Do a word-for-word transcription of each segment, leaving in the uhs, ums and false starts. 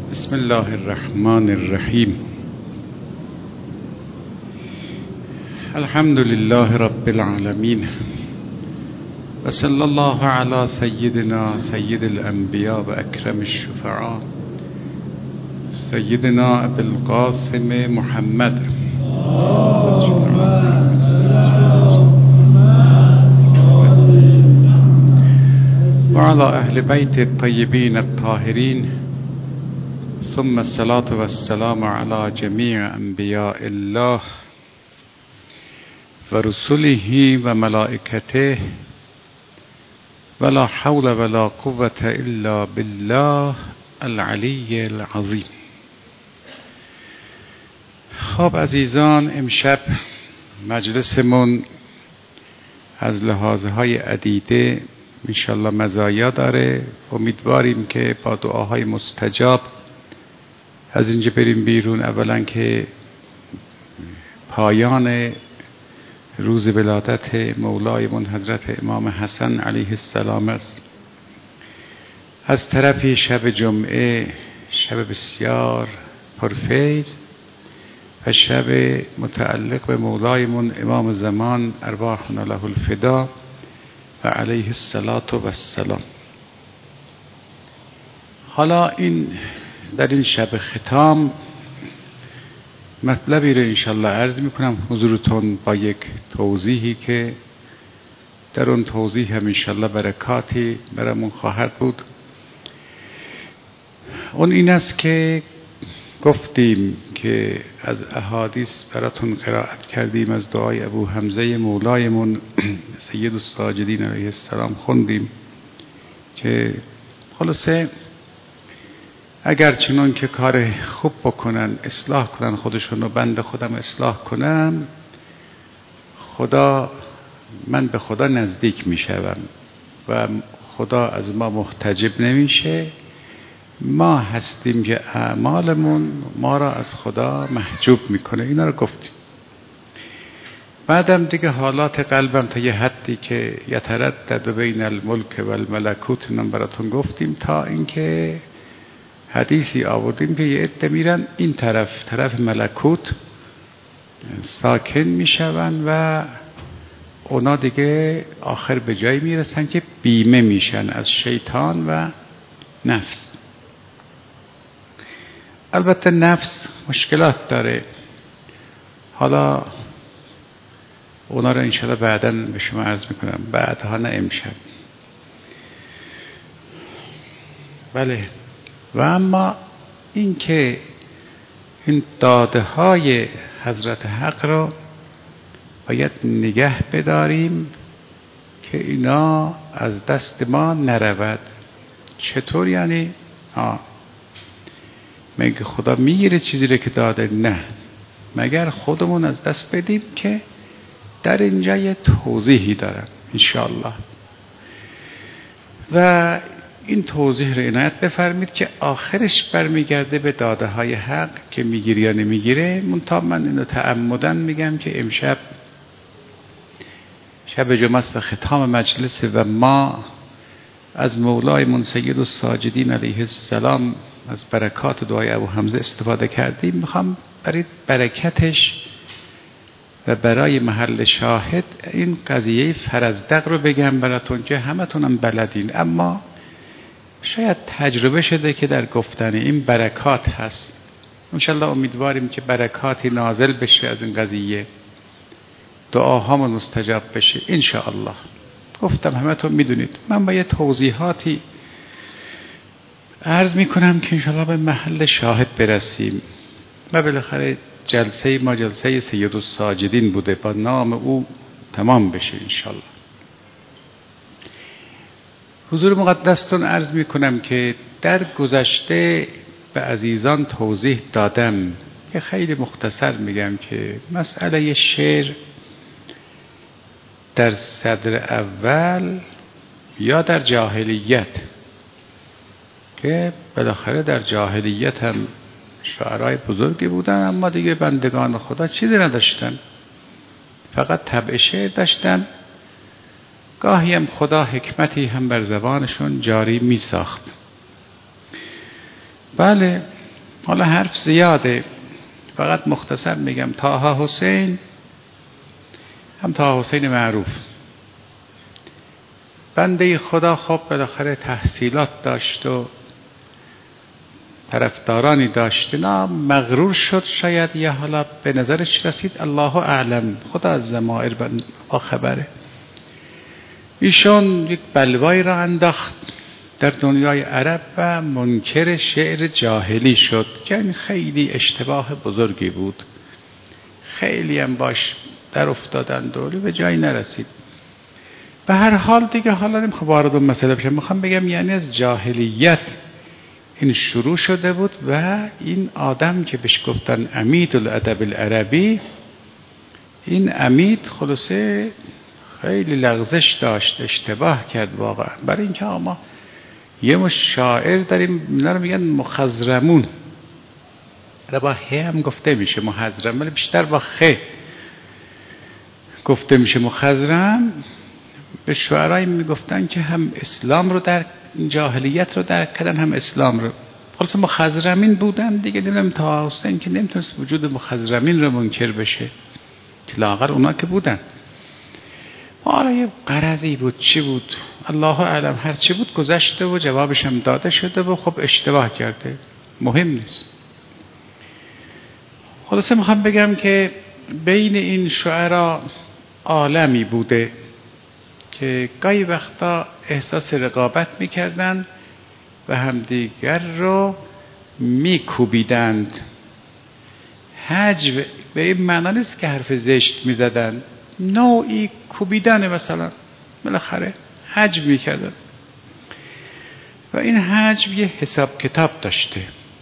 بسم الله الرحمن الرحیم. الحمد لله رب العالمین و صلی الله علی سیدنا سید الانبیاء و اکرم الشفعاء سیدنا ابوالقاسم محمد و علی اهل بیت الطیبین الطاهرین، ثم الصلاة والسلام على جميع انبیاء الله و رسله و ملائکته ولا حول ولا قوة الا بالله العلی العظیم. خب عزیزان، امشب مجلسمون از لحاظهای عدیده انشالله مزایا داره. امیدواریم که با دعاهای مستجاب از اینجا بریم بیرون. اولا که پایان روز ولادت مولایمون حضرت امام حسن علیه السلام است. از طرفی شب جمعه شب بسیار پرفیض و شب متعلق به مولایمون امام زمان ارواحنا له الفدا و علیه الصلاة و السلام. حالا این در این شب ختام مطلبی رو انشالله عرض میکنم حضورتون با یک توضیحی که در اون توضیح هم انشالله برکاتی برامون خواهد بود. اون این است که گفتیم که از احادیث براتون قرائت کردیم، از دعای ابو حمزه مولایمون سید الساجدین علیه السلام خوندیم که خلاصه اگر چنان که کار خوب بکنن، اصلاح کنن خودشون و بنده خودم اصلاح کنم، خدا من به خدا نزدیک میشم و خدا از ما محتجب نمیشه. ما هستیم که اعمالمون ما را از خدا محجوب میکنه. اینا رو گفتیم. بعدم دیگه حالات قلبم تا یه حدی که یتردد بین الملک و الملکوت نم براتون گفتیم، تا اینکه حدیثی آوردیم که یه عده میرن این طرف طرف ملکوت ساکن میشون و اونا دیگه آخر به جایی میرسن که بیمه میشن از شیطان و نفس. البته نفس مشکلات داره، حالا اونا رو انشاءالله بعداً به شما عرض میکنم، بعدها نه امشب. بله. و اما این که این داده های حضرت حق رو باید نگه بداریم که اینا از دست ما نرود. چطور یعنی؟ ها مگه خدا میگیره چیزی رو که داده؟ نه، مگر خودمون از دست بدیم که در اینجا یه توضیحی دارم انشاءالله. و این توضیح رو عنایت بفرمید که آخرش برمیگرده به داده های حق که میگیره یا نمیگیره. منتها من اینو تعمدن میگم که امشب شب جمعه است و ختام مجلس و ما از مولایمون سید الساجدین علیه السلام از برکات دعای ابو حمزه استفاده کردیم. میخوام برای برکتش و برای محل شاهد این قضیه فرزدق رو بگم براتون که همتونم بلدین، اما شاید تجربه شده که در گفتن این برکات هست. انشالله امیدواریم که برکاتی نازل بشه از این قضیه، دعاهامون مستجاب بشه انشاءالله. گفتم همتون میدونید من با یه توضیحاتی عرض میکنم که انشاءالله به محل شاهد برسیم و بالاخره جلسه ما جلسه سید الساجدین بوده، با نام او تمام بشه انشاءالله. حضور مقدستون عرض می کنم که در گذشته به عزیزان توضیح دادم که خیلی مختصر میگم که مسئله شعر در صدر اول یا در جاهلیت، که بالاخره در جاهلیت هم شاعرای بزرگی بودن اما دیگه بندگان خدا چیزی نداشتن، فقط طبع شعر داشتن. گاهی هم خدا حکمتی هم بر زبانشون جاری می ساخت. بله حالا حرف زیاده، فقط مختصر میگم. طه حسین هم طه حسین معروف، بنده خدا خب بالاخره تحصیلات داشت و طرفدارانی داشت، نه مغرور شد شاید، یا حالا به نظرش رسید، الله اعلم، خدا از ضمائر با خبره. ایشون یک بلوایی را انداخت در دنیای عرب و منکر شعر جاهلی شد که این خیلی اشتباه بزرگی بود. خیلی هم باش در افتادن دوری به جایی نرسید. به هر حال دیگه حالا نمیخوام وارد اون مسئله بشم، میخوام بگم یعنی از جاهلیت این شروع شده بود و این آدم که بهش گفتن عمید الادب العربی، این عمید خلاصه خیلی لغزش داشت، اشتباه کرد واقعا. برای اینکه ما یه مش شاعر داریم، اینا رو میگن مخضرمون، را با ه هم گفته میشه محضرم، ولی بیشتر با خ گفته میشه مخضرم. به شعرایی میگفتن که هم اسلام رو در جاهلیت رو درک کردن، هم اسلام رو. خلاص مخضرمین بودن دیگه. نمیدونم تا حسین که نمیتونست وجود مخضرمین رو منکر بشه، که لاغر اونا که بودن. حالا یه غرضی بود، چی بود الله اعلم، هر چی بود گذشته و جوابش هم داده شده و خب اشتباه کرده، مهم نیست. خلاصه میخوام بگم که بین این شعرا عالمی بوده که گاهی وقتا احساس رقابت میکردن و همدیگر رو میکوبیدند. هجو به این معنا نیست که حرف زشت میزدن، نوعی کوبیدن، مثلا بالاخره هجو میکردن و این هجو یه حساب کتاب داشته.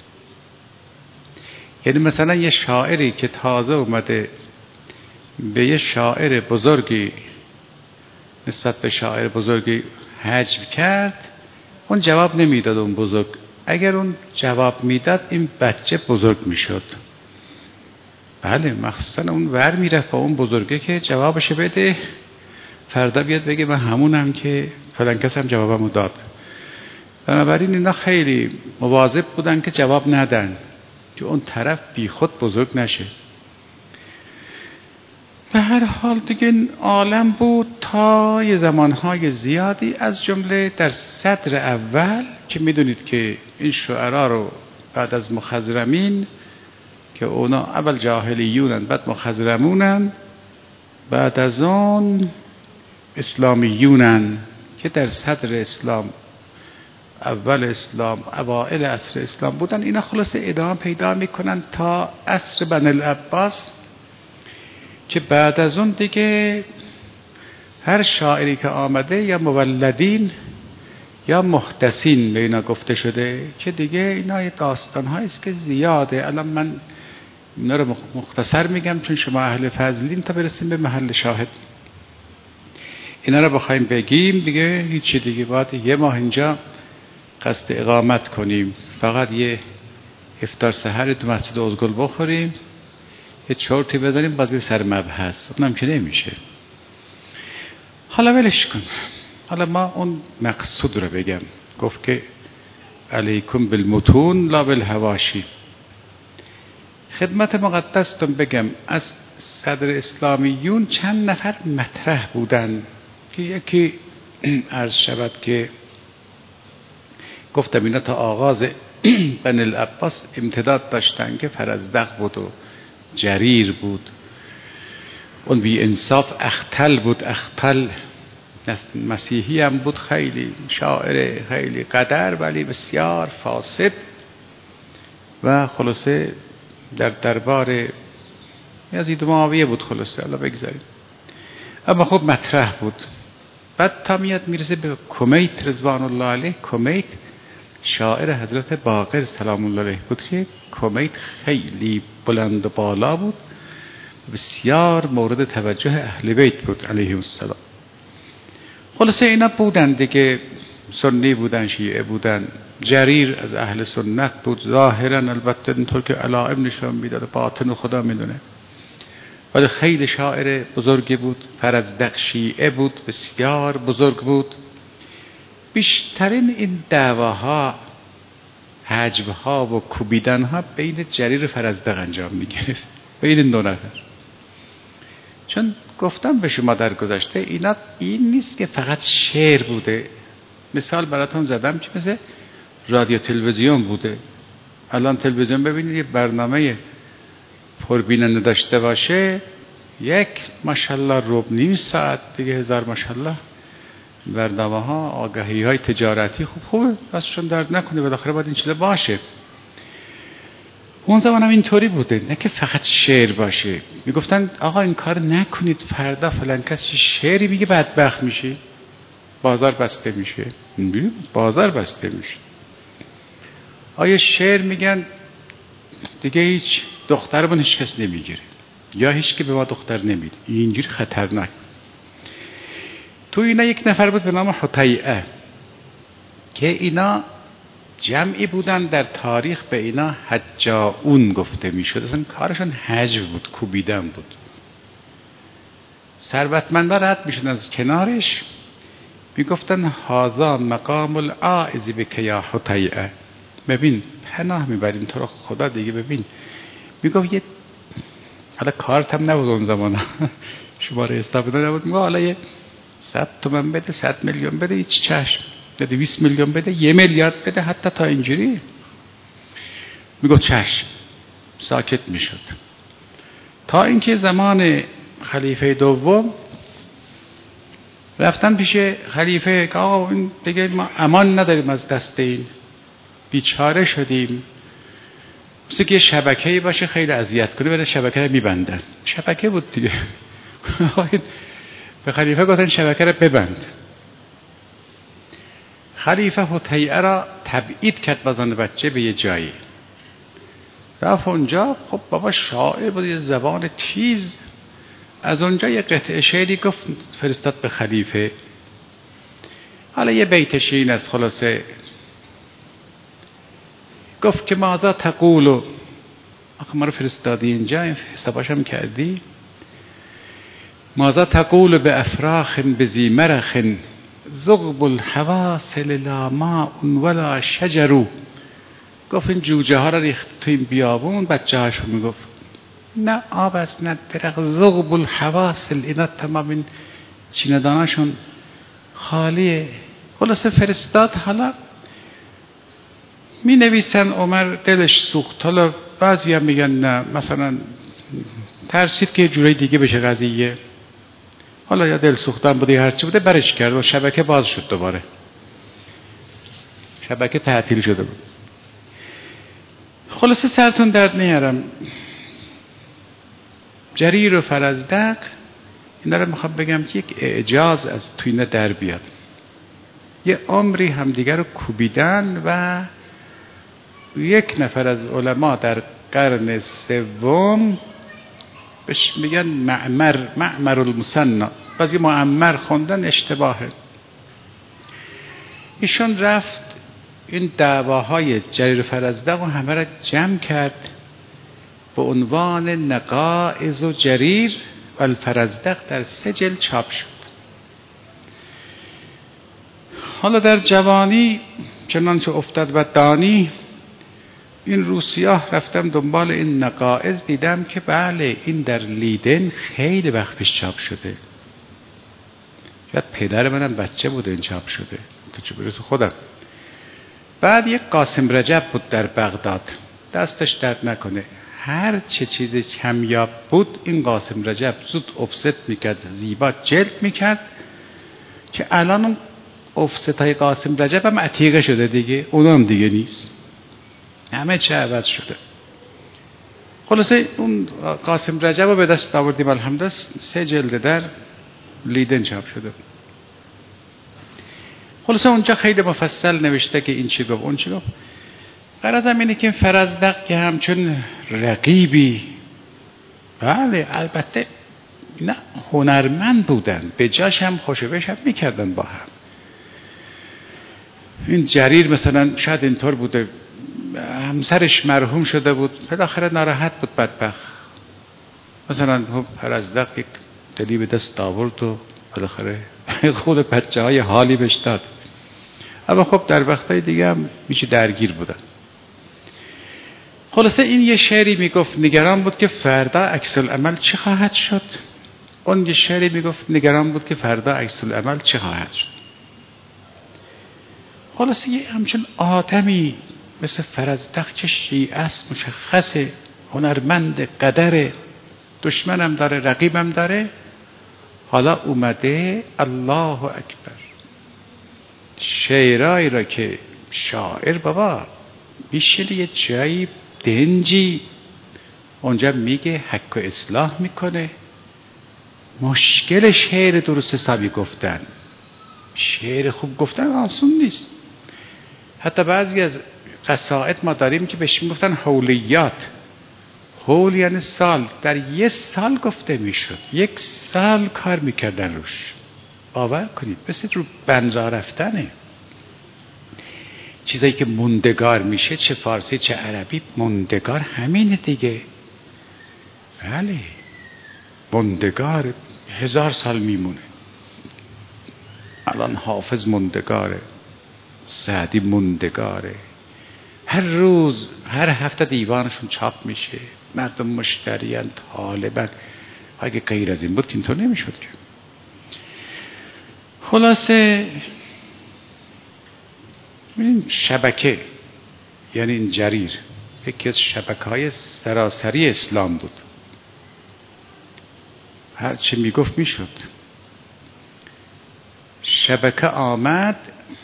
یعنی مثلا یه شاعری که تازه اومده به یه شاعر بزرگی، نسبت به شاعر بزرگی هجو کرد، اون جواب نمیداد اون بزرگ. اگر اون جواب میداد این بچه بزرگ میشد. بله، مخصوصا اون ور میرفت با اون بزرگه که جوابش بده، فردا بیاد بگه من همونم که فلان کس هم جوابمو داد. بنابراین اینا خیلی مواظب بودن که جواب ندن که اون طرف بی خود بزرگ نشه. به هر حال دیگه عالم بود تا یه زمانهای زیادی، از جمله در صدر اول که میدونید که این شعرا رو بعد از مخضرمین که اونا اول جاهلیونن بعد مخضرمونن، بعد از اون اسلامیونن که در صدر اسلام، اول اسلام، اوائل عصر اسلام بودن. اینا خلاصه ادامه پیدا میکنن تا عصر بنی العباس که بعد از اون دیگه هر شاعری که آمده یا مولدین یا محدثین به اینا گفته شده، که دیگه اینا یه داستان هاییست که زیاده. الان من اینا رو مختصر میگم چون شما اهل فضلین تا برسیم به محل شاهد. اینا رو بخوایم بگیم دیگه هیچی دیگه، باید یه ماه اینجا قصد اقامت کنیم، فقط یه افطار سحر تو مسجد ازگل بخوریم، یه چرتی بزنیم، باز به سر مبحث، اونم که نمیشه. حالا ولش کن، حالا ما اون مقصود رو بگم. گفت که علیکم بالمتون لا بالحواشی. خدمت مقدستون بگم از صدر اسلامیون چند نفر مطرح بودن که یکی عرض شود که گفتم اینا تا آغاز بنی العباس امتداد داشتن که فرزدق بود و جریر بود. اون بی انصاف اختل بود، اختل مسیحی هم بود، خیلی شاعر خیلی قدر ولی بسیار فاسد و خلاصه در دربار یزید و معاویه بود. خلاصه الله بگذاریم، اما خب مطرح بود. بعد تا میاد میرسه به کمیت رضوان الله علیه. کمیت شاعر حضرت باقر سلام الله علیه بود که کمیت خیلی بلند و بالا بود، بسیار مورد توجه اهل بیت بود علیهم السلام. خلاصه اینا بودن دیگه، سنی بودن، شیعه بودن. جریر از اهل سنت بود ظاهرا، البته اینطور که علائم نشان میداد، باطن خدا میدونه، ولی خیلی شاعر بزرگی بود. فرزدق شیعه بود، بسیار بزرگ بود. بیشترین این دعواها حجب‌ها و کوبیدن‌ها بین جریر و فرزدق انجام می‌گرفت، بین این دو نفر. چون گفتم به شما در گذشته اینا این نیست که فقط شعر بوده. مثال براتون زدم که مثل رادیو تلویزیون بوده. الان تلویزیون ببینید یه برنامه پربیننده داشته باشه، یک ماشاءالله ربع نیم ساعت دیگه هزار ماشاءالله برنامه ها آگهی های تجارتی خوب خوبه، دستشون درد نکنه، بالاخره باید این چیزا باشه. اون زمان هم اینطوری بوده، نه که فقط شعر باشه. میگفتن آقا این کار نکنید، فردا فلان کسی شعری میگه بدبخت میشه، بازار بسته میشه. بازار بسته میشه. آیا شعر میگن دیگه هیچ دخترمون هیچ کس نمیگیره، یا هیچ که به ما دختر نمیده، اینجوری خطرناک. تو اینا یک نفر بود به نام حطیعه که اینا جمعی بودن، در تاریخ به اینا حجاؤون گفته میشد. اصلا کارشون حجو بود، کوبیدن بود. ثروتمندا رد میشدن از کنارش، میگفتن هذا مقام العائذ بک یا حطیعه. ببین پناه میبریم تو رو خدا دیگه. ببین میگفت یه حالا کارت هم نبود اون زمان، شماره حساب نبود، میگفت حالا یه صد تومن بده، صد میلیون بده، هیچ چشم بده، بیست میلیون بده، یه میلیارد بده، حتی تا اینجوری. میگفت چشم، ساکت میشد. تا اینکه زمان خلیفه دوم رفتن پیش خلیفه که آقا این دیگه ما امان نداریم از دست این، بیچاره شدیم. مثل که یه شبکه‌ای باشه خیلی اذیت کنه، برای شبکه رو میبندن. شبکه بود دیگه. به خلیفه گفتن شبکه رو ببند. خلیفه حطیعه را تبعید کرد بازن بچه به یه جایی. رفت اونجا، خب بابا شاعر بود، یه زبان تیز. از اونجا یه قطعه شعری گفت، فرستاد به خلیفه. حالا یه بیت شعر از خلاصه گفت که ماذا تقولو، آخه ما رو فرستادی اینجا، حساباشم کردی. ماذا تقول به افراخ بزی مرخ زغب الحواصل لا ماء ولا شجر. گفت این جوجه ها رو ریخت تو این بیابون، بچه هاشون میگفت نه آب است نه درخت. زغب الحواصل، اینا تمام این چینداناشون خالیه. خلاصه فرستاد. حالا می نویسن عمر دلش سوخت. حالا بعضی هم میگن نه مثلا ترسید که جوری دیگه بشه قضیه. حالا یا دل سوختن بوده هرچی بوده، برش کرد و شبکه باز شد دوباره. شبکه تعطیل شده بود. خلاصه سرتون درد نیارم. جریر و فرزدق اینا رو میخوام بگم که یک اعجاز از توی اینا در بیاد. یه عمری همدیگر رو کوبیدن و یک نفر از علما در قرن سوم بهش میگن معمر، معمر المثنی، بعضی معمر خوندن اشتباهه. ایشون رفت این دعواهای جریر فرزدق و همه را جمع کرد به عنوان نقائض و جریر و الفرزدق، در سه جلد چاپ شد. حالا در جوانی چنانچه افتاد و دانی، این روسیاه رفتم دنبال این نقائض، دیدم که بله این در لیدن خیلی وقت پیش چاپ شده. شاید پدر منم بچه بوده این چاپ شده، تو چه برسه خودم. بعد یک قاسم رجب بود در بغداد، دستش درد نکنه، هر چه چیز کمیاب بود این قاسم رجب زود افست میکرد، زیبا جلد میکرد، که الان اون افست های قاسم رجب هم عتیقه شده دیگه، اونم دیگه نیست، همه چه عوض شده. خلاصه اون قاسم رجب رو به دست آوردیم الحمدلله، سه جلد در لیدن چاپ شده. خلاصه اونجا خیلی مفصل نوشته که این چی گفت اون چی گفت. غرضم اینه که فرزدق که همچون رقیبی، بله البته نه هنرمند بودن، به جاش هم خوشوش هم میکردن با هم. این جریر مثلا شاید اینطور بوده، همسرش مرحوم شده بود، بالاخره ناراحت بود بدبخت، مثلا فرزدق یک دلی به دست آورد و بالاخره خود بچه های حالی بهش داد. اما خب در وقتهای دیگه هم میشه درگیر بودن. خلاصه این یه شعری میگفت نگران بود که فردا عکس العمل چه خواهد شد. اون یه شعری میگفت نگران بود که فردا عکس العمل چه خواهد شد. خلاصه یه همچون آدمی مثل فرزدق که شیعه است، مشخصه، هنرمند، قدره، دشمنم داره، رقیبم داره، حالا اومده الله اکبر شعرهایی را که شاعر بابا میشه یه جایی دنجی اونجا میگه حق و اصلاح میکنه. مشکل شعر درست حسابی گفتن، شعر خوب گفتن آسون نیست. حتی بعضی از قصائد ما داریم که بهش میگفتن حولیات. حول یعنی سال، در یک سال گفته میشد، یک سال کار میکردن روش. باور کنید مثل رو بنزا رفتنه. چیزایی که موندگار میشه، چه فارسی چه عربی، موندگار همینه دیگه. بله موندگار هزار سال میمونه. الان حافظ موندگاره، سعدی موندگاره، هر روز هر هفته دیوانشون چاپ میشه، مردم مشتریان، طالبن. اگه غیر از این بود که اینطور نمیشد که. خلاصه این شبکه یعنی این جریر یکی از شبکه‌های سراسری اسلام بود. هر چی میگفت میشد. شبکه آمد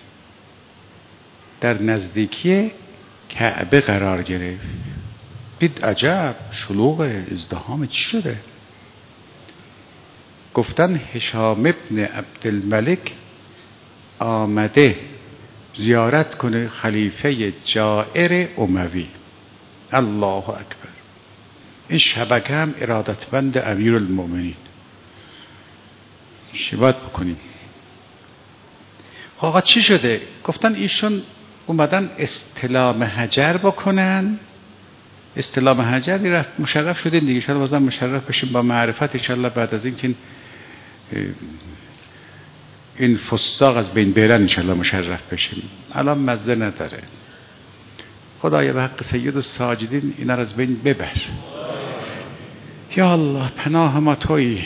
در نزدیکی کعبه قرار گرفت. دید عجب شلوغ، ازدحام، چی شده؟ گفتن هشام ابن عبدالملک آمده زیارت کنه خلیفه جائر اموی. الله اکبر. این شبکه هم ارادتمند امیرالمؤمنین. چی باید بکنیم؟ آقا چی شده؟ گفتن ایشون اومدن استلام حجر بکنن. استلام حجر رفت مشرف شدین دیگه، ان شاءالله بازم مشرف بشیم با معرفت ان شاءالله. بعد از این که این فساق از بین برن ان شاءالله مشرف بشیم. الان مزه نداره. خدایا به حق سید الساجدین اینا را از بین ببر. یا الله پناه ما تویی.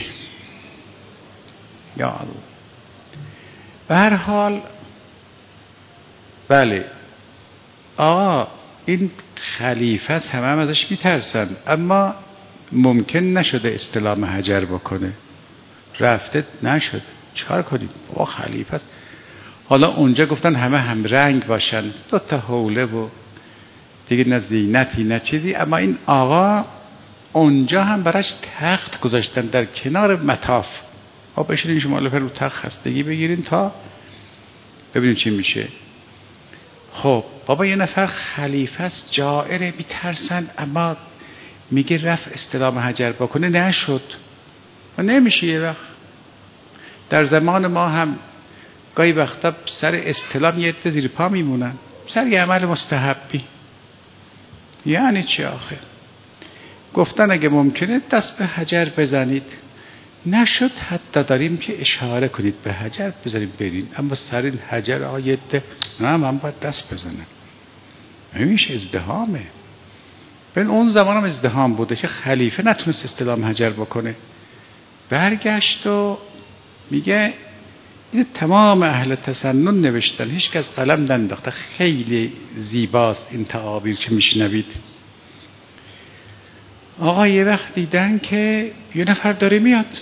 یا الله. به هر حال بله آقا این خلیفه است، همه هم ازش میترسن، اما ممکن نشده استلام حجر بکنه، رفته نشده، چکار کنید؟ با خلیفه است. حالا اونجا گفتن همه هم رنگ باشن، دو تا حوله و دیگه نه زینتی نه چیزی، اما این آقا اونجا هم براش تخت گذاشتن در کنار مطاف. ها بشینین شما لفر رو تخت خستگی بگیرین تا ببینیم چی میشه. خب بابا یه نفر خلیفه است، جائره، میترسن، اما میگه رفت استلام حجر بکنه، نشد و نمیشه. یه وقت در زمان ما هم گاهی وقتا سر استلام یه عده زیر پا میمونن، سر یه عمل مستحبی. یعنی چی آخه؟ گفتن اگه ممکنه دست به حجر بزنید، نشد حتی داریم که اشاره کنید به حجر بزنید برین، اما سر این حجر آیت نه من باید دست بزنم. نمیشه، ازدحامه. ببین اون زمان هم ازدحام بوده که خلیفه نتونست استلام حجر بکنه. برگشت و میگه این تمام اهل تسنن نوشتن، هیچ کس قلم ننداخته. خیلی زیباست این تعابیر که میشنوید. آقا یه وقت دیدن که یه نفر داره میاد.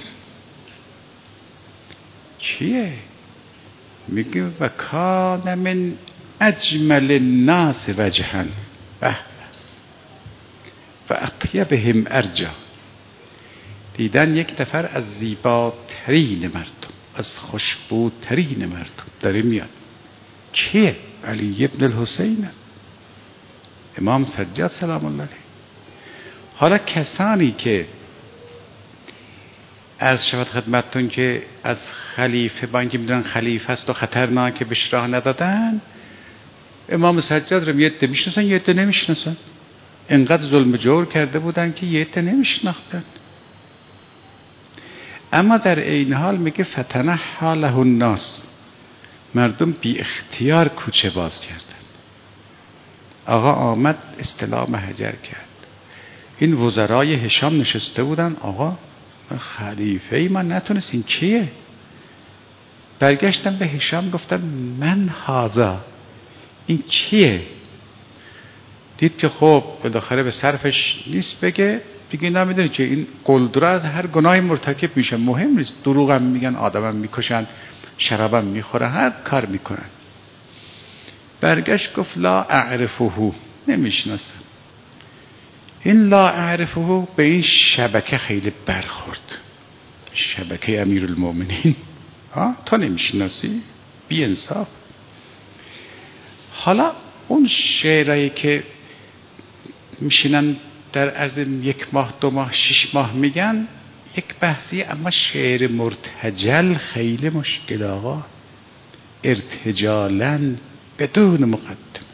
چیه؟ میگه و کان من اجمل الناس وجها و اطیبهم ارجا. دیدن یک نفر از زیباترین مردم، از خوشبوترین مردم داره میاد. کیه؟ علی ابن الحسین است، امام سجاد سلام الله علیه. حالا کسانی که عرض شود خدمتتون که از خلیفه با اینکه میدونن خلیفه است و خطرناکه بهش راه ندادن، امام سجاد رو یه عده میشناسن یه عده نمیشناسن. انقدر ظلم جور کرده بودن که یه عده نمیشناختن. اما در این حال میگه فتنحى له الناس، مردم بی اختیار کوچه باز کردن. آقا آمد استلام حجر کرد. این وزرای هشام نشسته بودن. آقا خلیفه ای ما نتونست، این کیه؟ برگشتم به هشام گفتم من هذا، این کیه؟ دید که خب بالاخره به صرفش نیست بگه، دیگه نمیدونی که این قلدر از هر گناهی مرتکب میشه، مهم نیست، دروغ هم میگن، آدم هم میکشن، شراب هم میخوره، هر کار میکنن. برگشت گفت لا اعرفه، نمیشناسم. این لا اعرفه به این شبکه خیلی برخورد، شبکه امیرالمومنین. ها تو نمیشناسی؟ بی انصاف. حالا اون شعرهایی که میشینن در عرض یک ماه دو ماه شش ماه میگن یک بحثی، اما شعر مرتجل خیلی مشکل آقا، ارتجالاً بدون مقدم.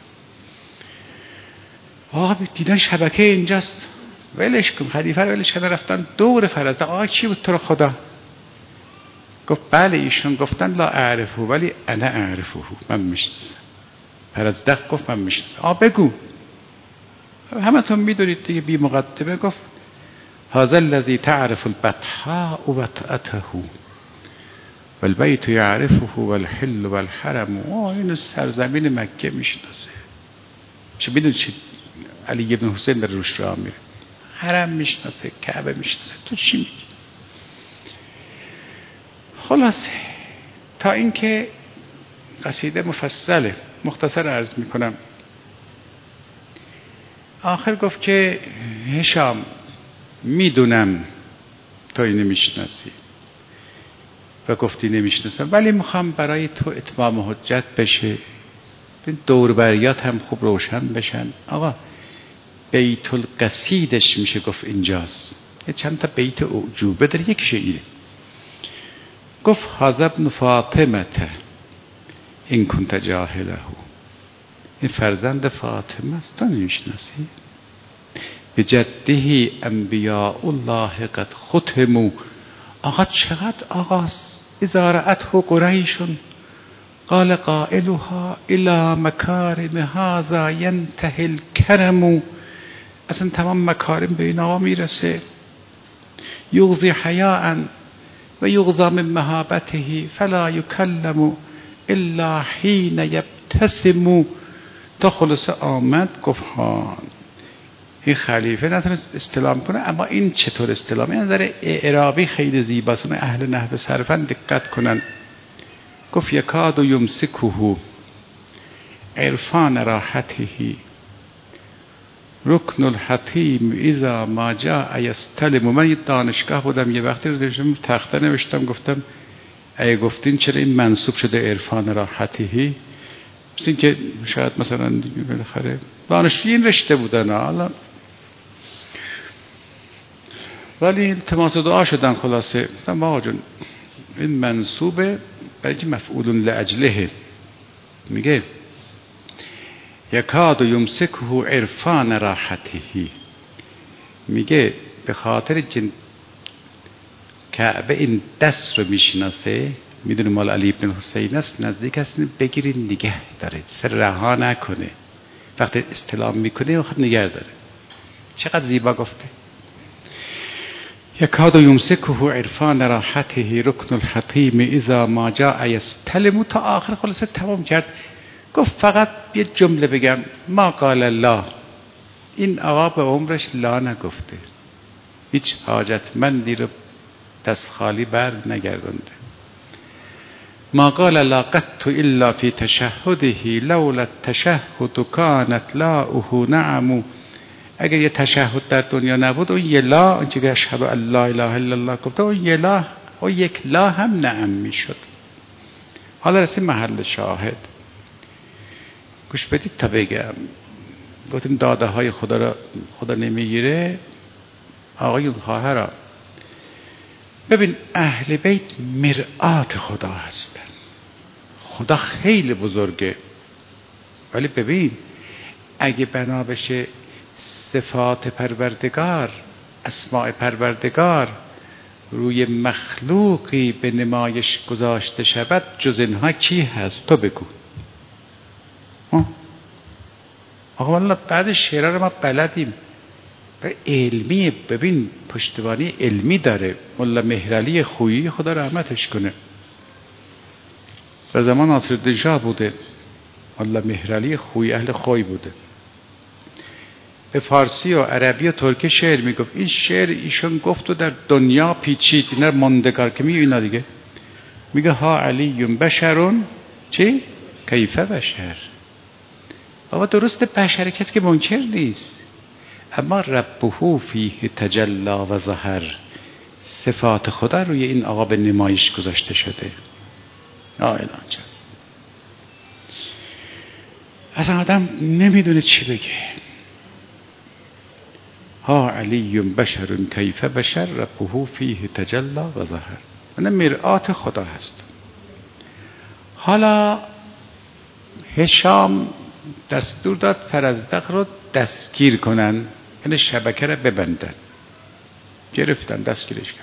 آقا دیدن شبکه اینجاست، ولش کن، خلیفه رو ولش کن. رفتن دور فرزدق. آقا چی بود تو رو خدا؟ گفت بله ایشون گفتن لا اعرفه ولی انا اعرفه، من میشناسم. فرزدق گفت من میشناسم. آقا بگو، همه تون میدونید دیگه، بی مقدمه گفت هذا الذي تعرف البطحاء وطأته والبيت يعرفه والحل والحرم. آه این سرزمین مکه میشناسه، چه میدونی چی علی ابن حسین در روش راه میره، حرم میشناسه، کعبه میشناسه، تو چی میگی؟ خلاصه تا اینکه قصیده مفصله، مختصر عرض میکنم. آخر گفت که هشام میدونم تو اینو میشناسی و گفتی نمیشناسم، ولی میخوام برای تو اتمام حجت بشه، دوربریات هم خوب روشن بشن. آقا بیت القصیدش میشه گفت اینجاست، یه چند تا بیت اعجوبه در یک شعیره. گفت هذا ابن فاطمه این کنت جاهله، این فرزند فاطمه است، تو نمیشناسی؟ بجده انبیاء الله قد ختموا. آقا چقدر آغاز اذا رأته قریش قال قائلها الى مکارم هذا ینتهی الکرم. اصلا تمام مکارم به این آقا میرسه. یغضی حیاء و یغضی من مهابته فلا یکلم الا حین یبتسم. تا خلاصه آمد گفت ها این خلیفه نتونست استلام کنه، اما این چطور استلام؟ این نظر اعرابی خیلی زیباست، اون اهل نحو صرفن دقت کنن. گفت یکاد و یمسکه عرفان راحته رکن الحتیم اذا ما جاء یستلم. من یه دانشگاه بودم، یه وقتی رو داشتم تخته نوشتم، گفتم اگه گفتین چرا این منصوب شده عرفان راحته؟ این که شاید مثلا دیگه بالاخره دانشجوی این رشته بودن، حالا ولی التماس دعا شدن. خلاصه گفتم آقا جون این منصوبه برای که مفعول لاجله. میگه یکاد یمسکه عرفان راحته، میگه به خاطر جن کعبه این دست رو میشناسه، میدونه مال علی ابن حسین است، نزدیک است، بگیرین نگه داره، سر رها نکنه، وقتی استلام میکنه وقت نگه داره. چقدر زیبا گفته. یکاد یمسکه عرفان راحته رکن الحتیم اذا ما جاء یستلم. تا آخر خلاصه تمام کرد. گفت فقط یه جمله بگم، ما قال الله. این آقا به عمرش لا نگفته، هیچ حاجتمندی رو دست خالی بر نگردنده. ما قال لا قط الا في تشهده لولا التشهد كانت لاؤه نعم. اگر یه تشهد در دنیا نبود، اون یه لا، اونچه که اشهد ان لا اله الا الله گفته، اون یه لا، اون یک لا هم نعم میشد. حالا رسیم محل شاهد، گوش بدید تا بگم. گفتیم داده های خدا را خدا نمیگیره. آقایون خواهرها، ببین اهل بیت مرآت خدا هستن. خدا خیلی بزرگه، ولی ببین اگه بنا بشه صفات پروردگار، اسماء پروردگار روی مخلوقی به نمایش گذاشته شود، جز اینها کی هست؟ تو بگو. آقا والا بعضی شعرها رو ما بلدیم و علمی، ببین پشتوانی علمی داره. مولا مهرعلی خویی خدا رحمتش کنه و زمان ناصرالدین شاه بوده، مولا مهرعلی خویی اهل خوی بوده، به فارسی و عربی و ترکی شعر میگفت. این شعر ایشون گفت و در دنیا پیچید، اینا ماندگار که می اینا دیگه میگه ها علی بشرون چی؟ کیف بشر. بابا درست بشر کسی که منکر نیست، اما ربه فیه تجلا و ظهر، صفات خدا روی این آقا به نمایش گذاشته شده. آه الان جان اصلا آدم نمیدونه چی بگه. ها علی بشر کیف بشر ربه فیه تجلا و ظهر، من مرآت خدا هست. حالا هشام دستور داد فرزدق رو دستگیر کنن، یعنی شبکه رو ببندن. گرفتن دستگیرش کرد.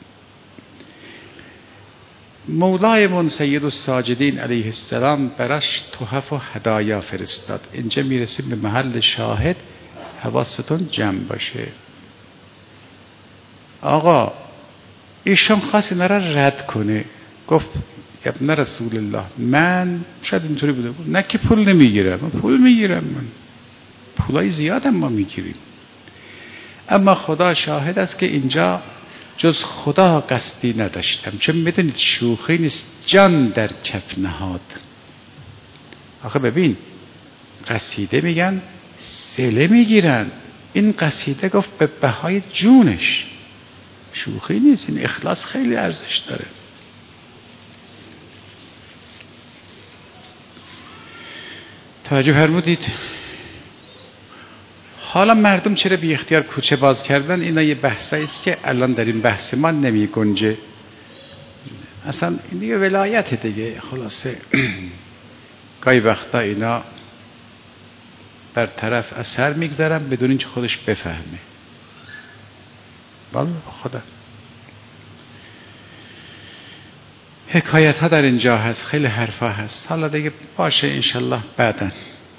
مولایمون سید الساجدین علیه السلام براش تحف و هدایا فرستاد. اینجا میرسیم به محل شاهد، حواستون جمع باشه. آقا ایشون خواست اینا را رد کنه، گفت ابن رسول الله من شاید اینطوری بوده بود، نه که پول نمیگیرم، من پول میگیرم، من پولای زیاد ما میگیریم، اما خدا شاهد است که اینجا جز خدا قصدی نداشتم. چون میدونید شوخی نیست، جان در کف نهاد. آخه ببین قصیده میگن سله میگیرن، این قصیده گفت به بهای جونش، شوخی نیست، این اخلاص خیلی ارزش داره. توجه فرمودید؟ حالا مردم چرا بی اختیار کوچه باز کردن؟ اینا یه بحثایی است که الان در این بحث ما نمی گنجه. اصلا این دیگه ولایت دیگه. خلاصه گاهی وقتا اینا بر طرف اثر میگذارن بدون اینکه خودش بفهمه. والله خدا حکایت ها در اینجا هست، خیلی حرفا هست. حالا دیگه باشه انشالله بعدن.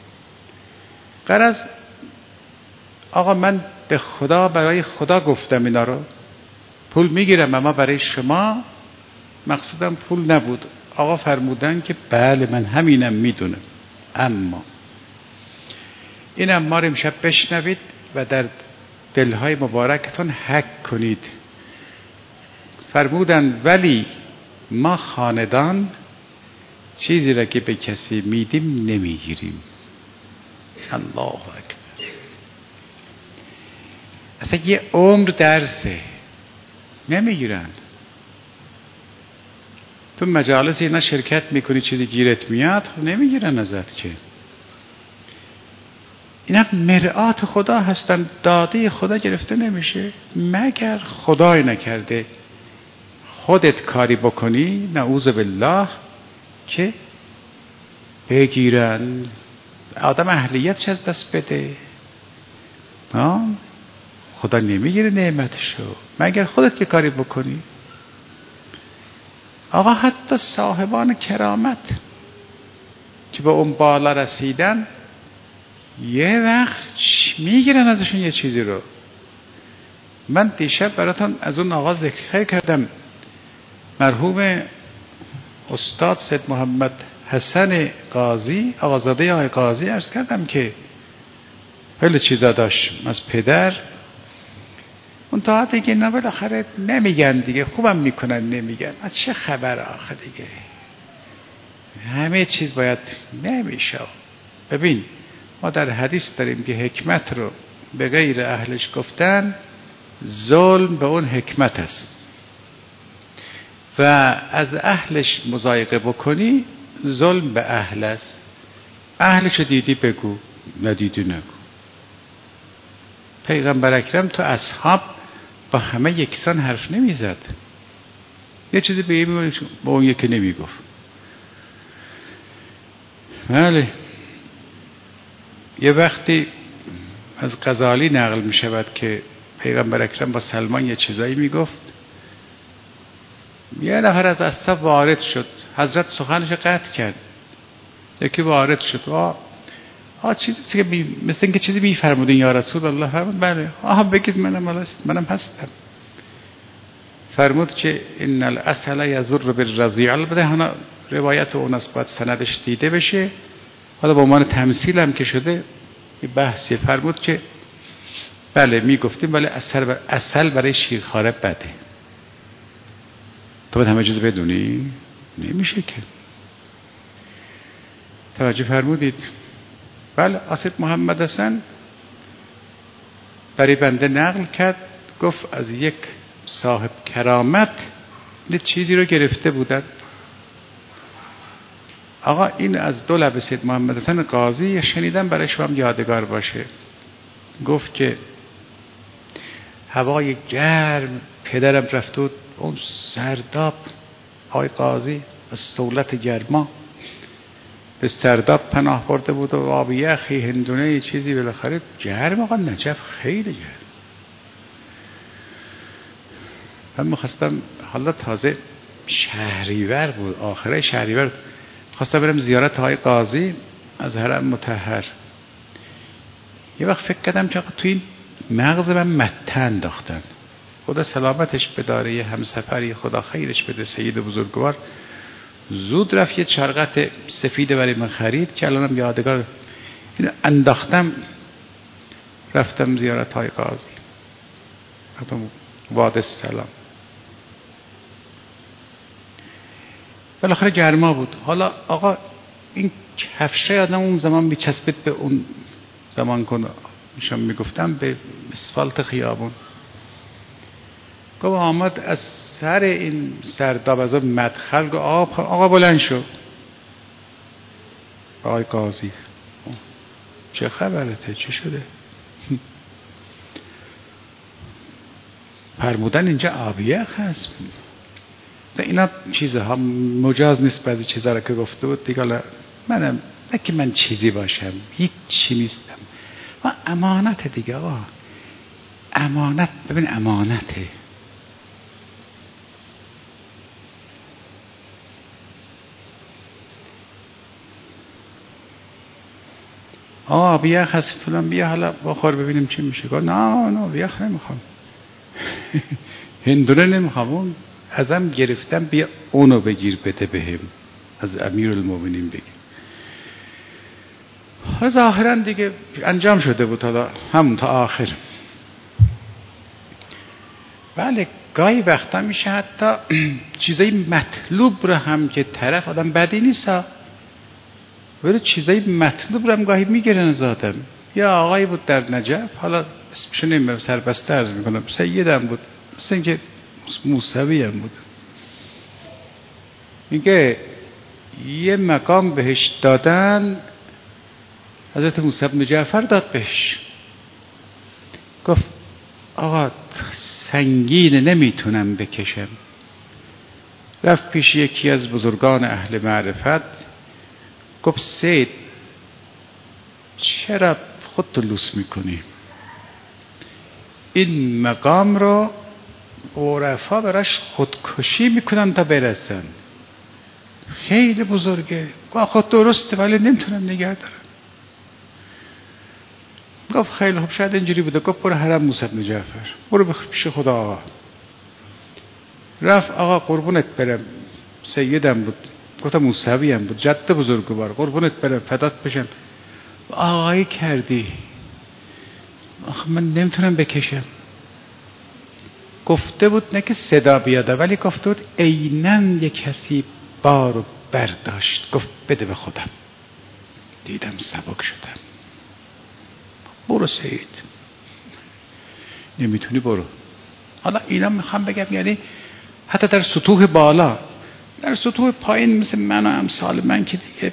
غرض آقا من به خدا، برای خدا گفتم اینا رو، پول میگیرم اما برای شما مقصودم پول نبود. آقا فرمودن که بله من همینم میدونم، اما این اما رو امشب بشنوید و در دلهای مبارکتون حک کنید. فرمودن ولی ما خاندان چیزی را که به کسی میدیم نمیگیریم. الله اکبر. اصلا یه عمر درسه، نمیگیرن. تو مجالس اینا شرکت میکنی چیزی گیرت میاد، خب نمیگیرن ازت که. اینا مرآت خدا هستن، داده خدا گرفته نمیشه مگر خدای نکرده خودت کاری بکنی نعوذ بالله که بگیرن. آدم اهلیتش از دست بده، خدا نمیگیره نعمتشو مگر خودت که کاری بکنی. آقا حتی صاحبان کرامت که به اون بالا رسیدن یه وقت میگیرن ازشون یه چیزی رو. من دیشب براتون از اون آقا ذکر کردم، مرحوم استاد سید محمد حسن قاضی، آقازاده آقای قاضی، عرض کردم که خیلی چیزا داشت از پدر. اون تا دیگه اینا بالاخره نمیگن دیگه، خوبم میکنن نمیگن، از چه خبر آخه دیگه، همه چیز باید نمیشه. ببین ما در حدیث داریم که حکمت رو به غیر اهلش گفتن ظلم به اون حکمت است و از اهلش مضایقه بکنی ظلم به اهل است. اهلش دیدی بگو، ندیدی نگو. پیغمبر اکرم تو اصحاب با همه یکسان حرف نمیزد، یه چیزی به این با اون یکی نمیگفت. بله یه وقتی از غزالی نقل می شود که پیغمبر اکرم با سلمان یه چیزایی می گفت. یه نفر از اصحاب وارد شد، حضرت سخنش قطع کرد. یکی وارد شد، آه آ چیزی که بی... مثل اینکه چیزی میفرمودین یا رسول الله. فرمود بله. آها بگید منم منم هستم. فرمود که ان العسل یضر بالرضیع. البته هنا روایت اون است باید سندش دیده بشه. حالا به عنوان تمثیل هم که شده یه بحثی. فرمود که بله میگفتیم ولی اصل بر... اصل برای شیرخواره بده. تو باید همه چیز بدونی؟ نمیشه که. توجه فرمودید؟ بله اسید محمد حسن برای بنده نقل کرد، گفت از یک صاحب کرامت یه چیزی رو گرفته بودن. آقا این از دو لب سید محمد حسن قاضی شنیدم برای شما یادگار باشه. گفت که هوای گرم پدرم رفت و اون سرداب آقای قاضی از دولت گرما به سرداب پناه برده بود و آب یخی هندونه چیزی بالاخره گرم. آقا نجف خیلی گرم. من میخواستم حالا تازه شهریور بود، آخره شهریور خواستم برم زیارت های قاضی از حرم مطهر. یه وقت فکر کردم که توی این مغز من مته انداختن. خدا سلامتش بداره، یه همسفری خدا خیرش بده سید بزرگوار زود رفت یه چرقت سفید برای من خرید که الانم یادگار. این انداختم رفتم زیارت های قاضی، رفتم واد السلام. بالاخره گرما بود. حالا آقا این کفشه آدم اون زمان میچسبید به اون زمان کنه میشم میگفتم به اسفالت خیابون. گفت آمد از سر این سرداب از مدخل گفت آقا, آقا بلند شو. آقای قاضی چه خبرته؟ چه شده؟ فرمودن اینجا آبیخ هست. اینا چیزها مجاز نیست. بعضی چیزها را که گفته بود دیگه منم نه که من چیزی باشم، هیچ چی نیستم. و امانت دیگه آقا، امانت. ببین امانته. آه بیخ هست فلان، بیا حالا بخور ببینیم چی میشه. گفت نه نه بیخ نمیخوام. هندونه نمیخوام. اون ازم گرفتم بیا اونو بگیر بده بهم، از امیرالمومنین بگیر. حالا ظاهرا دیگه انجام شده بود حالا همون تا آخر. بله گاهی وقتا میشه حتی چیزای مطلوب رو هم که طرف آدم بدی نیست ولی چیزای مطلوب رو هم گاهی میگیرن از آدم. یا آقایی بود در نجف، حالا اسمشو نمیدونم سربسته عرض میکنم، سیدم بود، مثل اینکه موسوی هم بود. میگه یه مقام بهش دادن، حضرت موسی بن جعفر داد بهش. گفت آقا سنگینه نمیتونم بکشم. رفت پیش یکی از بزرگان اهل معرفت، گفت سید چرا خودتو لوس میکنی؟ این مقام رو عرفا براش خودکشی میکنن تا برسن، خیلی بزرگه. گفت خود درسته ولی نمیتونم نگه دارم. گفت خیلی خوب شاید اینجوری بوده. گفت برو حرم موسی بن جعفر، برو پیش خدا آقا. رفت آقا قربونت برم، سیدم بود، گفتم موسوی هم بود، جد بزرگوار، قربونت برم فدات بشم. آقایی کردی. آخه من نمیتونم بکشم. گفته بود نه که صدا بیاده، ولی گفته بود عیناً یک کسی بارو برداشت. گفت بده به خودم. دیدم سبک شدم. برو سید، نمیتونی برو. حالا اینا میخوام بگم یعنی حتی در سطوح بالا، در سطوح پایین مثل من و امثال من که دیگه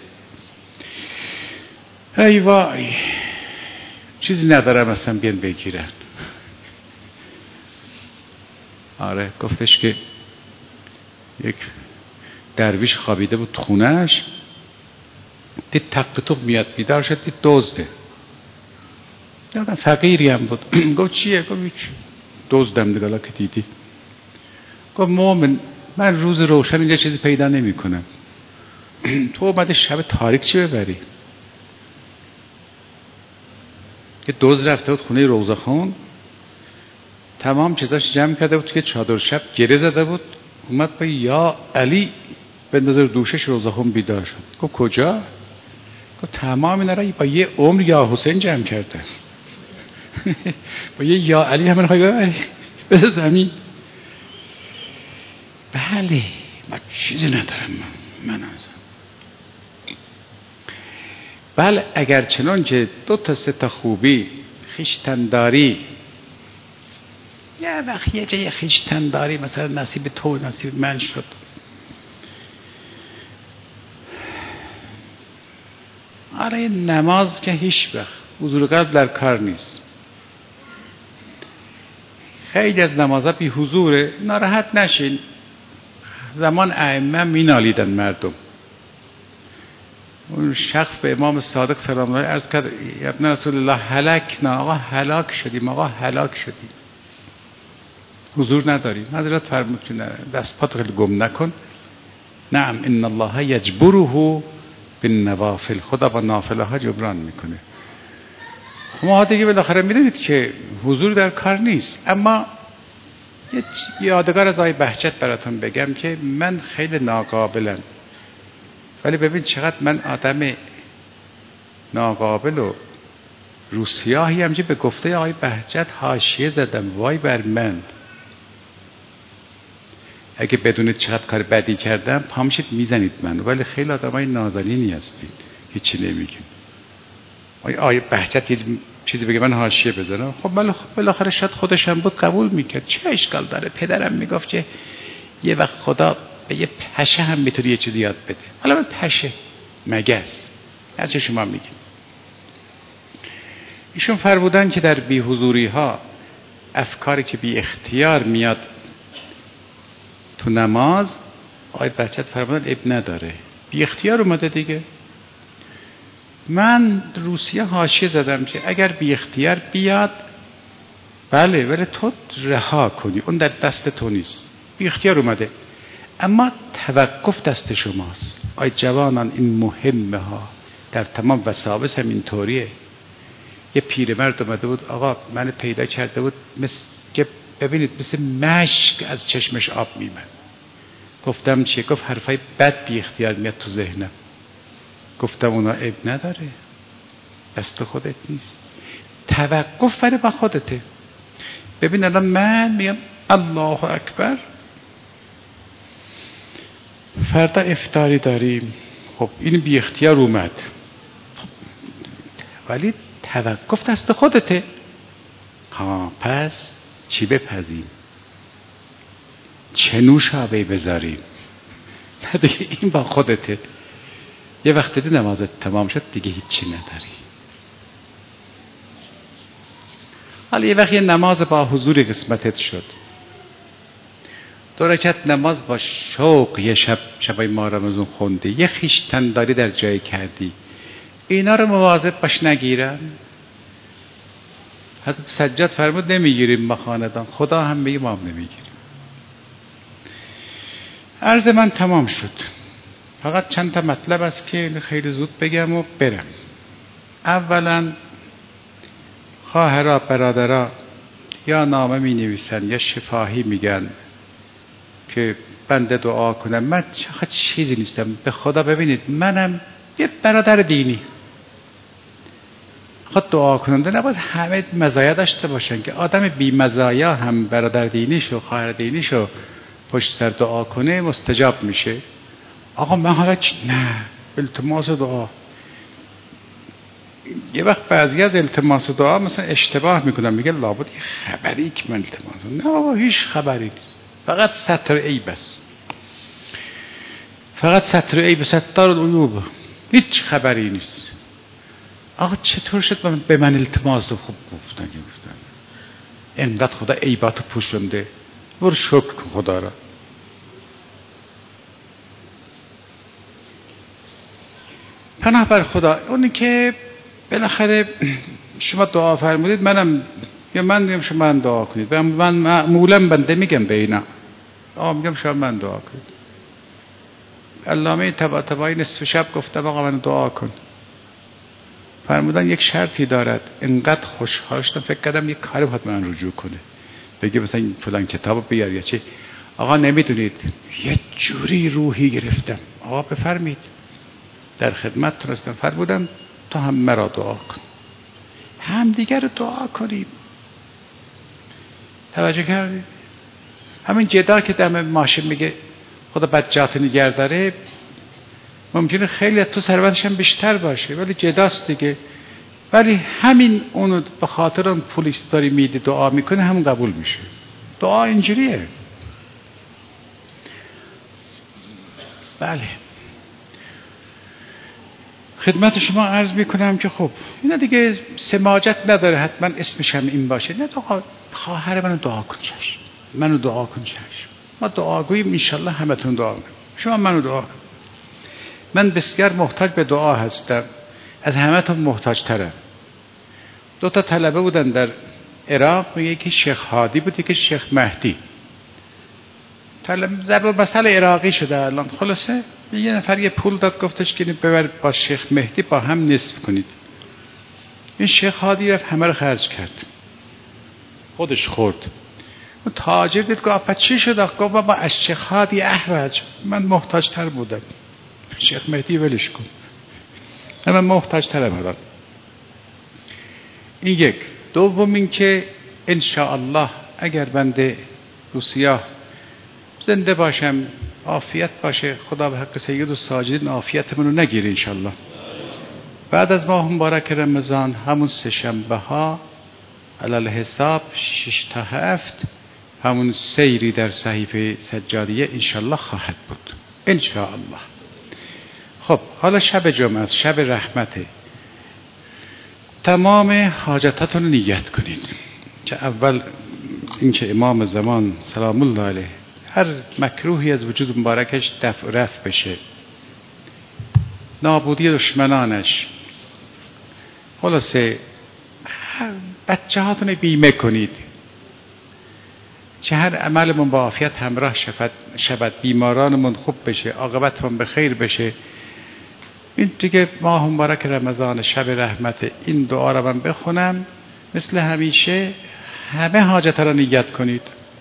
ای وای چیزی ندارم اصلا بیان بگیرن. آره گفتش که یک درویش خوابیده بود خونهش، دید تق توق میاد، بیدار شد دید دزده. یادم فقیری هم بود. گفت چیه؟ گفت هیچ، دزدم دیگه حالا که دیدی. گفت مومن من روز روشن اینجا چیزی پیدا نمی کنم، تو اومده شب تاریک چی ببری؟ یه دزد رفته بود خونه روضه‌خان، تمام چیزاش جمع کرده بود توی چادر شب گره زده بود، اومد با یا علی بندازه رو دوشش، روضه‌خان بیدار شد. گفت کجا؟ گفت تمام اینا رو با یه عمر یا حسین جمع کرده. با یه یا علی همه رو ببری به زمین. بله من چیزی ندارم، من من از بله اگر چنانچه دو تا سه تا خوبی خویشتن‌داری، یه وقت یه جای خویشتن‌داری مثلا نصیب تو نصیب من شد، آره نماز که هیچ وقت حضور قلب در کار نیست. خیلی از نمازها بی حضوره، ناراحت نشین. زمان ائمه مینالیدن مردم. اون شخص به امام صادق سلام الله عرض کرد ابن رسول الله هلکنا، آقا هلاک شدیم، آقا هلاک شدیم، حضور نداریم. حضرت فرمود که دست پات خیلی گم نکن. نعم ان الله یجبره بالنوافل، خدا با نافله ها جبران میکنه. شما دیگه بالاخره میدونید که حضور در کار نیست. اما یه یادگار از آقای بهجت براتون بگم که من خیلی ناقابلم، ولی ببین چقدر من آدم ناقابل و روسیاهی هم که به گفته آقای بهجت حاشیه زدم. وای بر من، اگه بدونید چقدر کار بدی کردم پامشید میزنید من، ولی خیلی آدمای نازنینی هستید، هیچی نمیگین. آقای آقای بهجت یه چیزی بگه من حاشیه بزنم، خب بالاخره شاید خودش هم بود قبول میکرد، چه اشکال داره؟ پدرم میگفت که یه وقت خدا به یه پشه هم میتونه یه چیزی یاد بده. حالا من پشه مگس هر چه شما میگین. ایشون فرمودن که در بی حضوری ها افکاری که بی اختیار میاد تو نماز، آقای بهجت فرمودن اب نداره، بی اختیار اومده دیگه. من روسیه حاشیه زدم که اگر بی اختیار بیاد بله، ولی تو رها کنی، اون در دست تو نیست، بی اختیار اومده، اما توقف دست شماست. آی جوانان این مهمه ها، در تمام وساوس هم اینطوریه. یه پیرمرد اومده بود، آقا من پیدا کرده بود مثل که ببینید مثل مشک از چشمش آب میمد. گفتم چیه؟ گفت حرفای بد بی اختیار میاد تو ذهنم. گفتم اونا عیب نداره، دست خودت نیست، توقف برای با خودته. ببین الان من میگم الله اکبر، فردا افطاری داریم، خب این بی اختیار اومد، خب ولی توقف دست خودته. ها پس چی بپزیم؟ چه نوشابه بذاریم؟ دیگه این با خودته. یه وقت دیدی نمازت تمام شد دیگه هیچی نداری. حالا یه وقت یه نماز با حضور قسمتت شد، دو رکعت نماز با شوق یه شب شبای ماه رمضان خوندی، یه خویشتن‌داری در جای کردی، اینا رو مواظب باش نگیرن. حضرت سجاد فرمود نمیگیریم ما خاندان، خدا هم میگه ما هم نمیگیریم. عرض من تمام شد، فقط چند تا مطلب است که خیلی زود بگم و برم. اولا خواهرها برادرها یا نامه می نویسن یا شفاهی میگن که بنده دعا کنم. من چقدر چیزی نیستم به خدا. ببینید منم یه برادر دینی، خود دعا کننده نباید همه مزایا داشته باشن که آدم بی مزایا هم برادر دینیشو خواهر دینیشو پشت سر دعا کنه مستجاب میشه. آقا من حالا چی؟ نه التماس دعا. یه وقت بعضی از التماس دعا مثلا اشتباه میکنم، میگه لابد یه خبری که من التماس. نه بابا هیچ خبری نیست، فقط ستر عیب است، فقط ستر عیب، ستار العیوب، هیچ خبری نیست. آقا چطور شد به من التماس دو؟ خوب گفتن گفتن اینقدر خدا عیباتو پوشونده، برو شکر کن خدا را. پناه بر خدا. اونی که بالاخره شما دعا فرمودید منم یا من میگم شما من دعا کنید. من معمولا بنده میگم به اینا، آقا میگم شما من دعا کنید. علامه طباطبایی نصف شب گفتم آقا من دعا کن. فرمودن یک شرطی دارد. انقدر خوشحال شدم فکر کردم یک کاری باید من رجوع کنه، بگه مثلا این فلان کتاب بیار یا چه. آقا نمیدونید یه جوری روحی گرفتم. آقا بفرمید، در خدمت تونستم. فرمودن تو هم مرا دعا کن، هم دیگر رو دعا کنیم. توجه کردید؟ همین جدا که دم ماشین میگه خدا بچه‌ات نگه داره، ممکنه خیلی از تو ثروتش هم بیشتر باشه ولی جداست دیگه. ولی همین اونو به خاطر اون پولی که داری میدی دعا میکنه همون قبول میشه. دعا اینجوریه. بله، خدمت شما عرض میکنم که خب اینا دیگه سماجت نداره حتما اسمش هم این باشه. نه دعا، خواهر منو دعا کن چشم، منو دعا کن چشم، ما دعاگوییم انشالله همتون دعا کن، شما منو دعا کن. من بسیار محتاج به دعا هستم، از همتون محتاج ترم. دو تا طلبه بودن در عراق، میگه که شیخ هادی بود که شیخ مهدی. طلب ضرب مسئله عراقی شده الان. خلاصه یه نفر یه پول داد، گفتش که ببر با شیخ مهدی با هم نصف کنید. این شیخ هادی رفت همه رو خرج کرد، خودش خورد. اون تاجر دید گفت چی شد؟ گفت بابا از شیخ هادی احوج، من محتاج تر بودم. شیخ مهدی ولش کن، من محتاج ترم الان. این یک. دوم این که انشاءالله اگر بنده روسیا زنده باشم، عافیت باشه، خدا به حق سید الساجدین عافیت منو نگیره انشاءالله. بعد از ماه مبارک رمضان همون سه شنبه ها علل حساب شش تا هفت همون سیری در صحیفه سجادیه انشاءالله خواهد بود انشاءالله. خب حالا شب جمعه است، شب رحمته. تمام حاجتاتون نیت کنید که اول اینکه امام زمان سلام الله علیه هر مکروهی از وجود مبارکش دفع رفع بشه، نابودی دشمنانش. خلاصه بچه هاتون بیمه کنید چه هر عملمون با عافیت همراه شود، بیمارانمون خوب بشه، عاقبتمون به خیر بشه. این دیگه ماه مبارک رمضان، شب رحمت. این دعا رو من بخونم مثل همیشه همه حاجت را نیت کنید.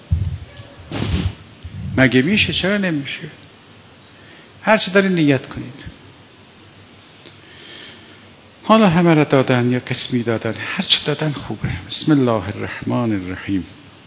مگه میشه؟ چرا نمیشه؟ هر چی دارین نیت کنید. حالا همه را دادن یا قسمی دادن، هر چی دادن خوبه. بسم الله الرحمن الرحیم.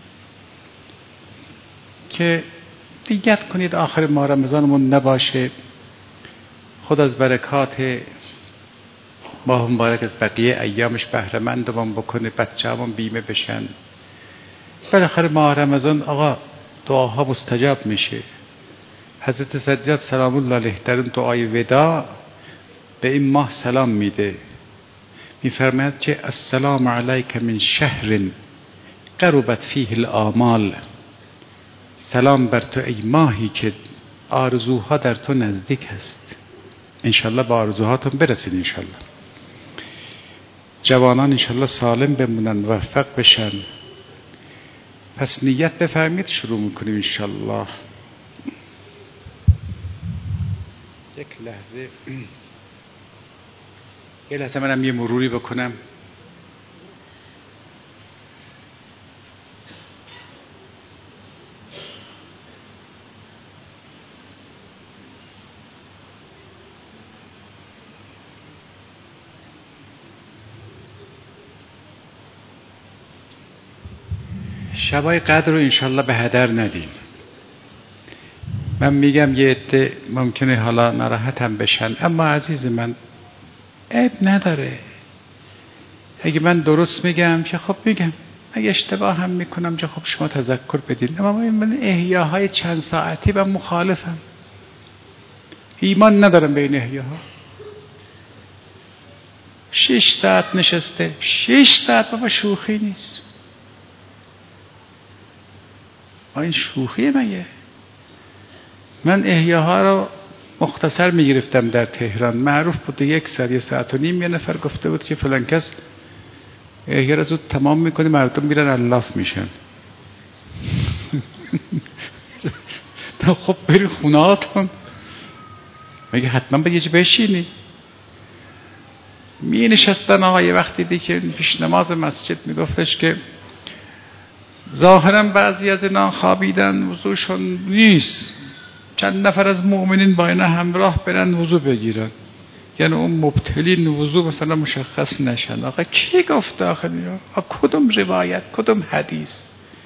که نیت کنید آخر ماه رمضانمون نباشه، خود از برکات ماه مبارک از بقیه ایامش بهره مندمون بکنه، بچه‌مون بیمه بشن. بالاخره ماه رمضان آقا دعاها مستجاب میشه. حضرت سجاد سلام الله علیه در اون دعای وداع به این ماه سلام میده، میفرماید که السلام علیک من شهر قربت فیه الآمال. سلام بر تو ای ماهی که آرزوها در تو نزدیک هست. انشالله با آرزوهاتون برسید. انشالله جوانان انشالله سالم بمونن، موفق بشن. پس نیت بفرمید، شروع میکنیم انشالله. یک لحظه یه لحظه منم یه مروری بکنم. شبای قدر رو انشالله به هدر ندیم. من میگم یه عده ممکنه حالا ناراحت هم بشن، اما عزیز من عیب نداره. اگه من درست میگم که خب میگم، اگه اشتباه هم میکنم که خب شما تذکر بدین. اما من احیاهای چند ساعتی و مخالفم، ایمان ندارم به این احیاها. شش ساعت نشسته، شش ساعت بابا شوخی نیست. این شوخیه مگه؟ من احیاها رو مختصر میگرفتم در تهران، معروف بود یک ساعت یک ساعت و نیم. یه نفر گفته بود که فلان کس احیا رو زود تمام میکنه، مردم میرن الاف میشن. خب بری خونهاتون، مگه حتما باید یه جا بشینی؟ می نشستن آقای وقتی دیگه پیش نماز مسجد می گفتش که ظاهرا بعضی از اینا خوابیدن وضوشون نیست، چند نفر از مؤمنین با اینا همراه برن وضو بگیرن، یعنی اون مبتلین وضو مثلا مشخص نشن. آقا کی گفته آخه اینا؟ کدوم روایت، کدوم حدیث؟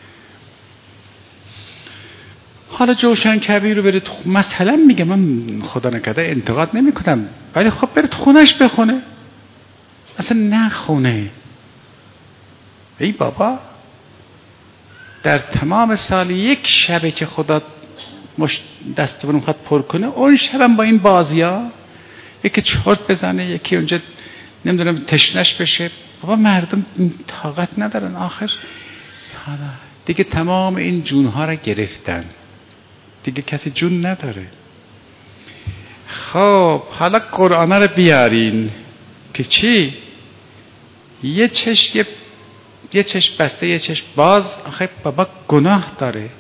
حالا جوشن کبیر رو برید مثلا میگه، من خدا نکرده انتقاد نمی کنم، ولی خب برید خونش بخونه، اصلا نخونه. ای بابا در تمام سال یک شبه که خدا دستمون میخواد پر کنه، اون شبم با این بازی ها یکی چرت بزنه، یکی اونجا نمیدونم تشنش بشه. بابا مردم طاقت ندارن آخر. حالا دیگه تمام این جونها را گرفتن، دیگه کسی جون نداره. خب حالا قرآن رو بیارین که چی؟ یه چشم یه, یه چشم بسته یه چشم باز. آخه بابا گناه داره.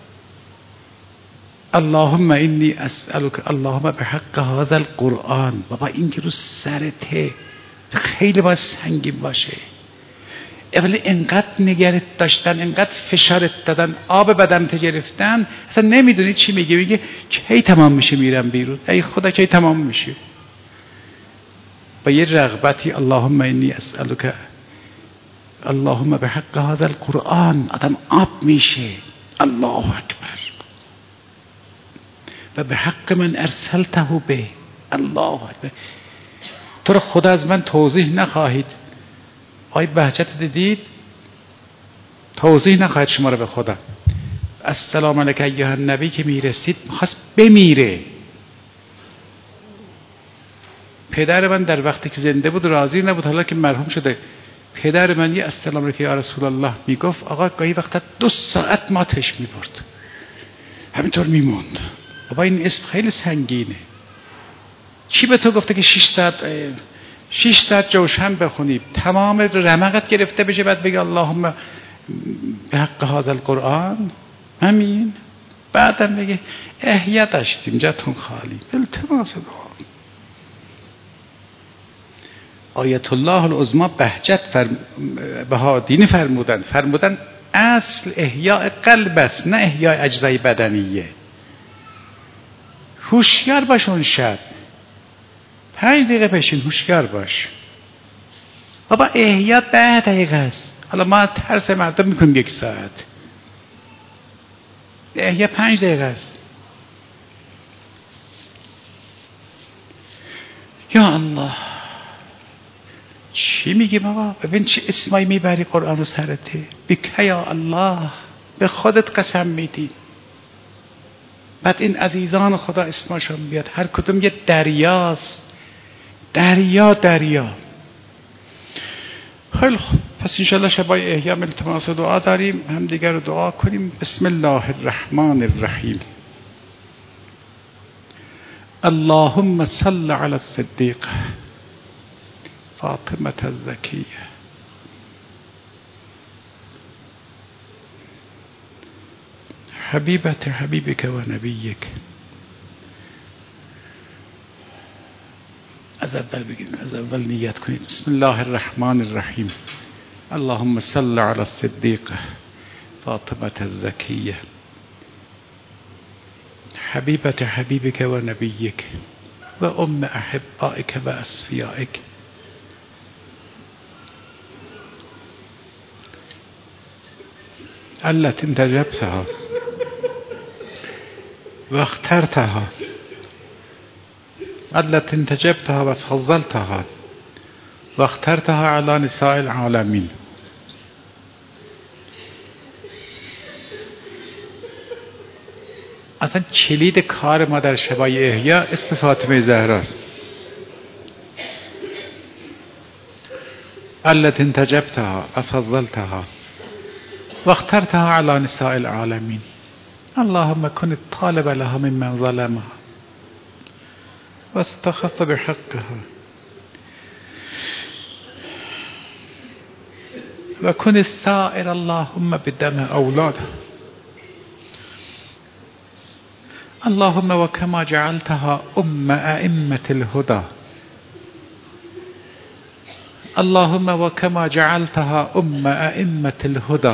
اللهم اینی اسألک اللهم بحق هذا القرآن. بابا این که رو سرته خیلی باید سنگین باشه، ولی انقدر نگرت داشتن، انقدر فشارت دادن، آب بدنت گرفتن، اصلا نمیدونی چی میگه. میگه کی تمام میشه میرم بیرون، ای خدا کی تمام میشه. با یه رغبتی اللهم اینی اسألک اللهم بحق هذا القرآن، آدم آب میشه. الله اکبر. و به حق من ارسلته به. الله اکبر. تو رو خدا از من توضیح نخواهید. آی بهجت دیدید؟ توضیح نخواهید شما رو به خدا. السلام علیک ایها النبی که میرسید میخواست بمیره. پدر من در وقتی که زنده بود راضی نبود، حالا که مرحوم شده پدر من یه السلام علیک یا رسول الله میگفت، آقا گاهی وقتا دو ساعت ماتش میبرد، همینطور میموند. بابا این اسم خیلی سنگینه. کی به تو گفته که شش ساعت شش ساعت جوشن بخونی تمام رمقت گرفته بشه بعد بگی اللهم به حق هذا القرآن؟ همین. بعدم بگه احیا داشتیم جاتون خالی، التماس دعا. آیت الله العظما بهجت فرم... بهادینی فرمودن فرمودن اصل احیاء قلب است، نه احیاء اجزای بدنیه. هوشیار باش اون شب پنج دقیقه پیشین، هوشیار باش. بابا احیا ده دقیقه است. حالا ما ترس مردم میکنیم یک ساعت. احیا پنج دقیقه است. یا الله چی میگی بابا؟ ببین چه اسمایی میبری قرآن رو سرته. بکه یا الله، به خودت قسم میدی. بعد این عزیزان خدا اسمشون بیاد، هر کدوم یه دریاست. دریا دریا. خیلی خوب، پس انشاءالله شبای احیا التماس دعا داریم، هم دیگر رو دعا کنیم. بسم الله الرحمن الرحیم. اللهم صل علی الصدیق فاطمة الزکیه حبیبت حبیبک و نبیک. از اول بگیم، از اول نیت کنید. بسم الله الرحمن الرحیم. اللهم صل علی الصدیق فاطمة الزکیه حبیبت حبیبک و نبیک و ام احبائک و اصفیائک. التي انتجبتها واخترتها التي انتجبتها وفضلتها واخترتها على نساء العالمين. اصلا کلید کار ما در شبای احیا اسم فاطمه زهراست. التي انتجبتها وفضلتها واخترتها على نساء العالمين. اللهم كن الطالب لها ممن ظلمها واستخف بحقها وكن السائر اللهم بدم أولادها. اللهم وكما جعلتها أم أئمة الهدى اللهم وكما جعلتها أم أئمة الهدى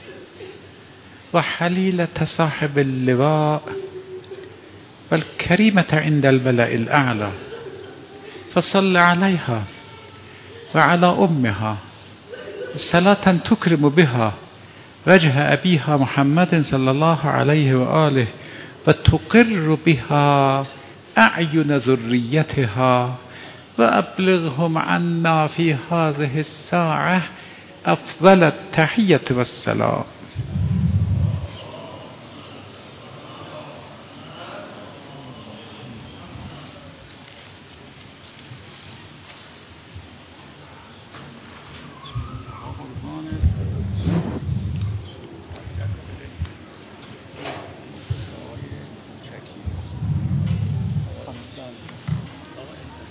وحليلة صاحب اللواء والكريمة عند الملأ الأعلى، فصل عليها وعلى أمها صلاة تكرم بها وجه أبيها محمد صلى الله عليه وآله وتقر بها أعين ذريتها، وأبلغهم عنا في هذه الساعة أفضل التحية والسلام.